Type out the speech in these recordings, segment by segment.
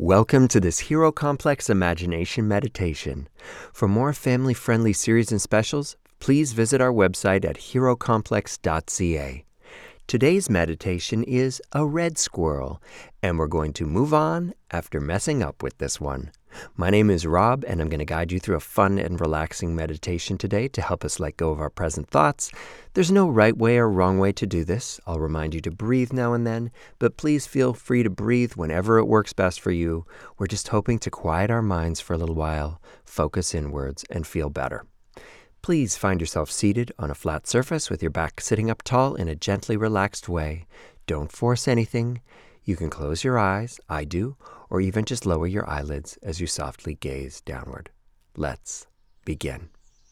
Welcome to this Hero Complex Imagination Meditation. For more family-friendly series and specials, please visit our website at herocomplex.ca. Today's meditation is a red squirrel, and we're going to move on after messing up with this one. My name is Rob, and I'm going to guide you through a fun and relaxing meditation today to help us let go of our present thoughts. There's no right way or wrong way to do this. I'll remind you to breathe now and then, but please feel free to breathe whenever it works best for you. We're just hoping to quiet our minds for a little while, focus inwards, and feel better. Please find yourself seated on a flat surface with your back sitting up tall in a gently relaxed way. Don't force anything. You can close your eyes, I do, or even just lower your eyelids as you softly gaze downward. Let's begin.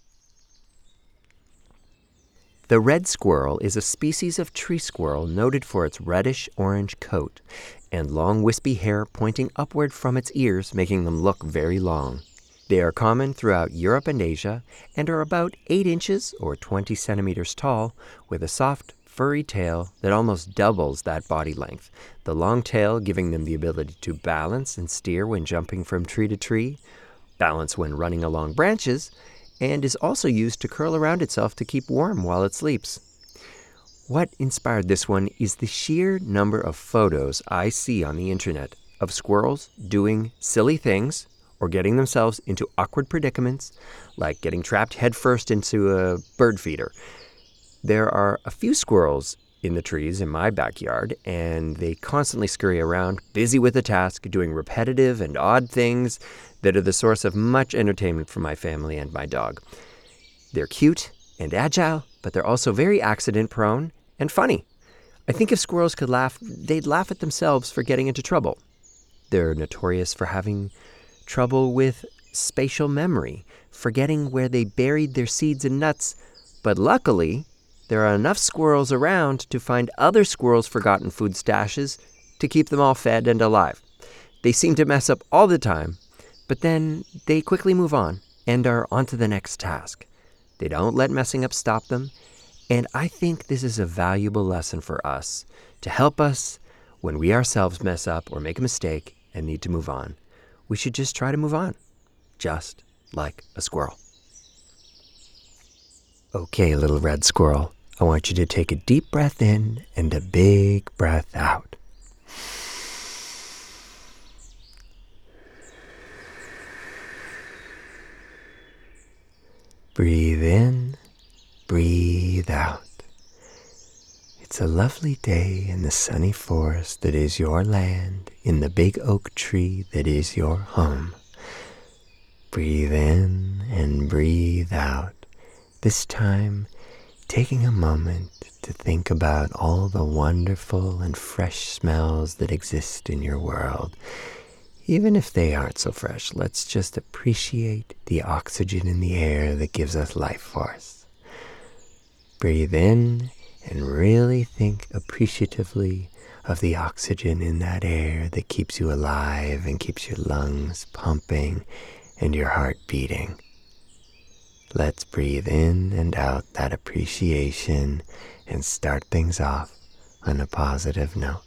The red squirrel is a species of tree squirrel noted for its reddish-orange coat and long wispy hair pointing upward from its ears, making them look very long. They are common throughout Europe and Asia and are about 8 inches or 20 centimeters tall with a soft, furry tail that almost doubles that body length, the long tail giving them the ability to balance and steer when jumping from tree to tree, balance when running along branches, and is also used to curl around itself to keep warm while it sleeps. What inspired this one is the sheer number of photos I see on the internet of squirrels doing silly things or getting themselves into awkward predicaments, like getting trapped headfirst into a bird feeder. There are a few squirrels in the trees in my backyard, and they constantly scurry around, busy with a task, doing repetitive and odd things that are the source of much entertainment for my family and my dog. They're cute and agile, but they're also very accident-prone and funny. I think if squirrels could laugh, they'd laugh at themselves for getting into trouble. They're notorious for having trouble with spatial memory, forgetting where they buried their seeds and nuts, but luckily, there are enough squirrels around to find other squirrels' forgotten food stashes to keep them all fed and alive. They seem to mess up all the time, but then they quickly move on and are on to the next task. They don't let messing up stop them, and I think this is a valuable lesson for us to help us when we ourselves mess up or make a mistake and need to move on. We should just try to move on, just like a squirrel. Okay, little red squirrel. I want you to take a deep breath in and a big breath out. Breathe in, breathe out. It's a lovely day in the sunny forest that is your land, in the big oak tree that is your home. Breathe in and breathe out. This time, taking a moment to think about all the wonderful and fresh smells that exist in your world. Even if they aren't so fresh, let's just appreciate the oxygen in the air that gives us life force. Breathe in and really think appreciatively of the oxygen in that air that keeps you alive and keeps your lungs pumping and your heart beating. Let's breathe in and out that appreciation and start things off on a positive note.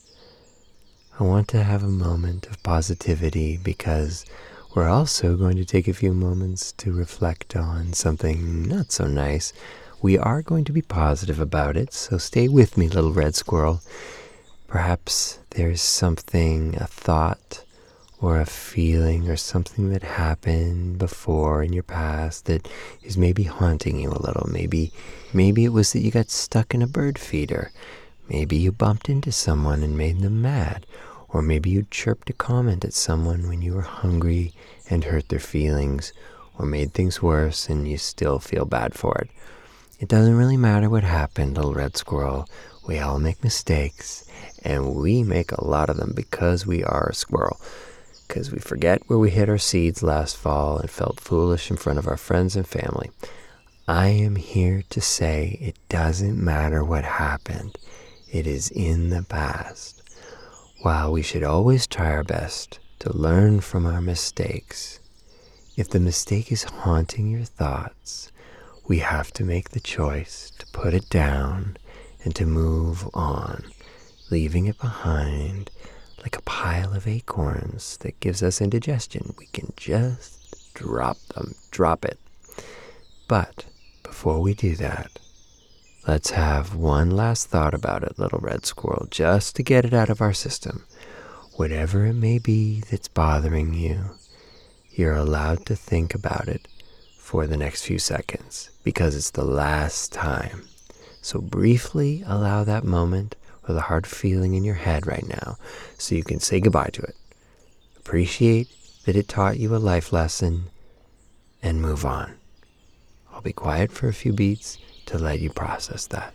I want to have a moment of positivity because we're also going to take a few moments to reflect on something not so nice. We are going to be positive about it, so stay with me, little red squirrel. Perhaps there's something, a thought, or a feeling or something that happened before in your past that is maybe haunting you a little. Maybe it was that you got stuck in a bird feeder. Maybe you bumped into someone and made them mad. Or maybe you chirped a comment at someone when you were hungry and hurt their feelings, or made things worse and you still feel bad for it. It doesn't really matter what happened, little red squirrel. We all make mistakes, and we make a lot of them because we are a squirrel. Because we forget where we hid our seeds last fall and felt foolish in front of our friends and family. I am here to say it doesn't matter what happened. It is in the past. While we should always try our best to learn from our mistakes, if the mistake is haunting your thoughts, we have to make the choice to put it down and to move on, leaving it behind, like a pile of acorns that gives us indigestion. We can just drop it. But before we do that, let's have one last thought about it, little red squirrel, just to get it out of our system. Whatever it may be that's bothering you, you're allowed to think about it for the next few seconds because it's the last time. So briefly allow that moment with a hard feeling in your head right now so you can say goodbye to it. Appreciate that it taught you a life lesson and move on. I'll be quiet for a few beats to let you process that.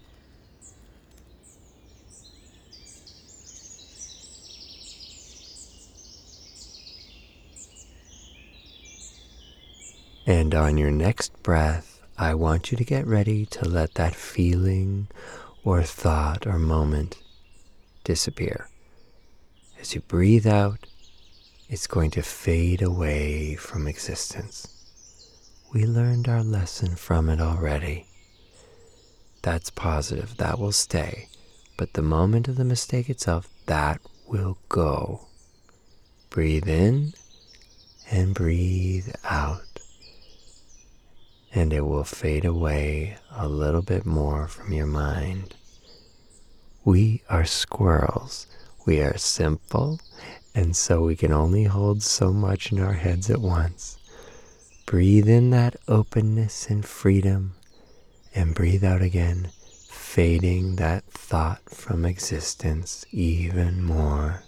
And on your next breath, I want you to get ready to let that feeling or thought or moment disappear. As you breathe out, it's going to fade away from existence. We learned our lesson from it already. That's positive, that will stay. But the moment of the mistake itself, that will go. Breathe in and breathe out. And it will fade away a little bit more from your mind. We are squirrels. We are simple, and so we can only hold so much in our heads at once. Breathe in that openness and freedom, and breathe out again, fading that thought from existence even more.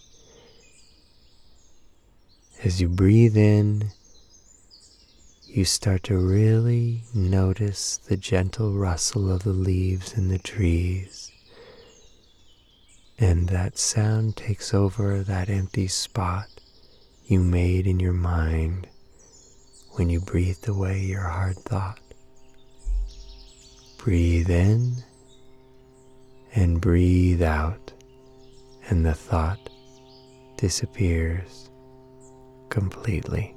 As you breathe in, you start to really notice the gentle rustle of the leaves in the trees. And that sound takes over that empty spot you made in your mind when you breathed away your hard thought. Breathe in and breathe out, and the thought disappears completely.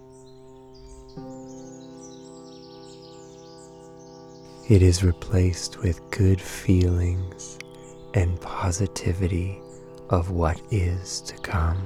It is replaced with good feelings and positivity of what is to come.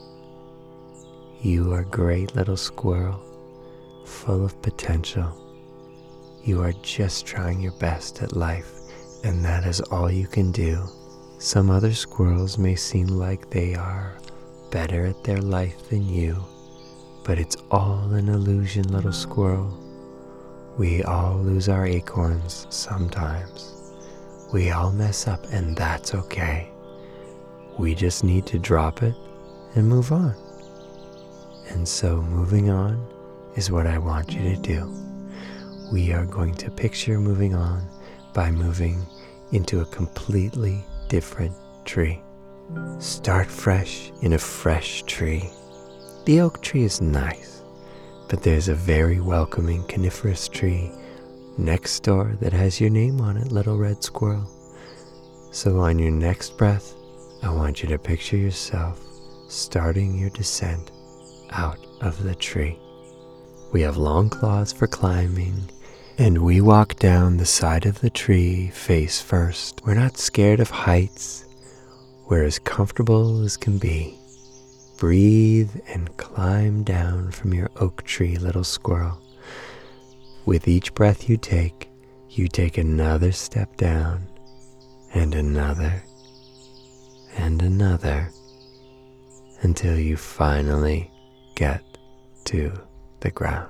You are a great little squirrel, full of potential. You are just trying your best at life, and that is all you can do. Some other squirrels may seem like they are better at their life than you, but it's all an illusion, little squirrel. We all lose our acorns sometimes. We all mess up, and that's okay. We just need to drop it and move on. And so moving on is what I want you to do. We are going to picture moving on by moving into a completely different tree. Start fresh in a fresh tree. The oak tree is nice, but there's a very welcoming coniferous tree next door that has your name on it, little red squirrel. So on your next breath, I want you to picture yourself starting your descent out of the tree. We have long claws for climbing, and we walk down the side of the tree face first. We're not scared of heights. We're as comfortable as can be. Breathe and climb down from your oak tree, little squirrel. With each breath you take another step down, and another, until you finally get to the ground.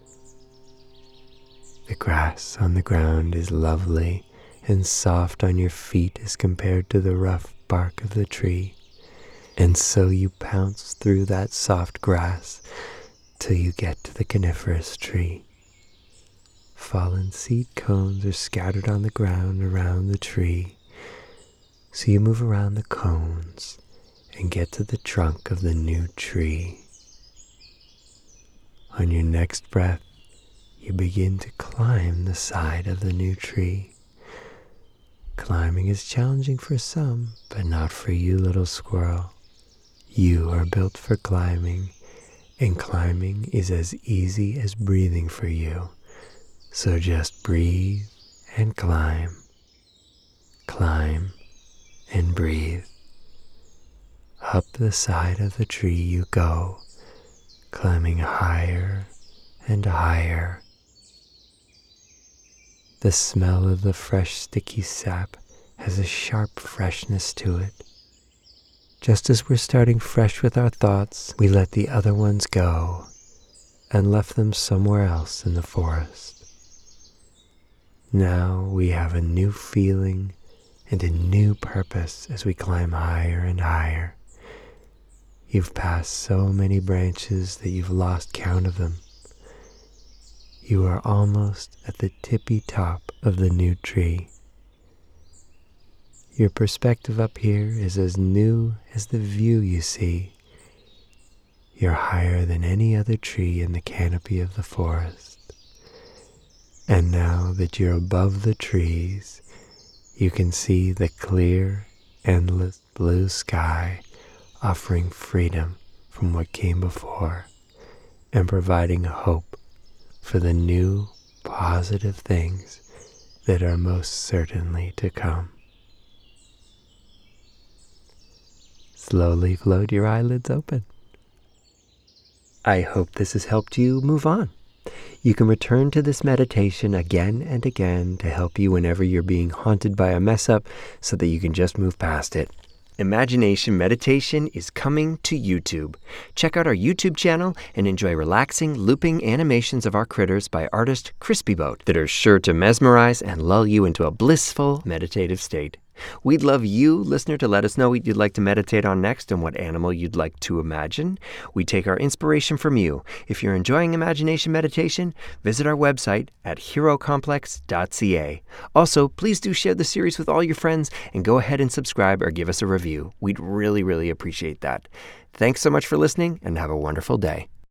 The grass on the ground is lovely and soft on your feet as compared to the rough bark of the tree. And so you pounce through that soft grass till you get to the coniferous tree. Fallen seed cones are scattered on the ground around the tree. So you move around the cones and get to the trunk of the new tree. On your next breath, you begin to climb the side of the new tree. Climbing is challenging for some, but not for you, little squirrel. You are built for climbing, and climbing is as easy as breathing for you. So just breathe and climb. Climb and breathe. Up the side of the tree you go, climbing higher and higher. The smell of the fresh sticky sap has a sharp freshness to it. Just as we're starting fresh with our thoughts, we let the other ones go and left them somewhere else in the forest. Now we have a new feeling and a new purpose as we climb higher and higher. You've passed so many branches that you've lost count of them. You are almost at the tippy top of the new tree. Your perspective up here is as new as the view you see. You're higher than any other tree in the canopy of the forest. And now that you're above the trees, you can see the clear, endless blue sky offering freedom from what came before and providing hope for the new, positive things that are most certainly to come. Slowly float your eyelids open. I hope this has helped you move on. You can return to this meditation again and again to help you whenever you're being haunted by a mess up so that you can just move past it. Imagination Meditation is coming to YouTube. Check out our YouTube channel and enjoy relaxing, looping animations of our critters by artist Crispy Boat that are sure to mesmerize and lull you into a blissful, meditative state. We'd love you, listener, to let us know what you'd like to meditate on next and what animal you'd like to imagine. We take our inspiration from you. If you're enjoying Imagination Meditation, visit our website at herocomplex.ca. Also, please do share the series with all your friends and go ahead and subscribe or give us a review. We'd really, really appreciate that. Thanks so much for listening and have a wonderful day.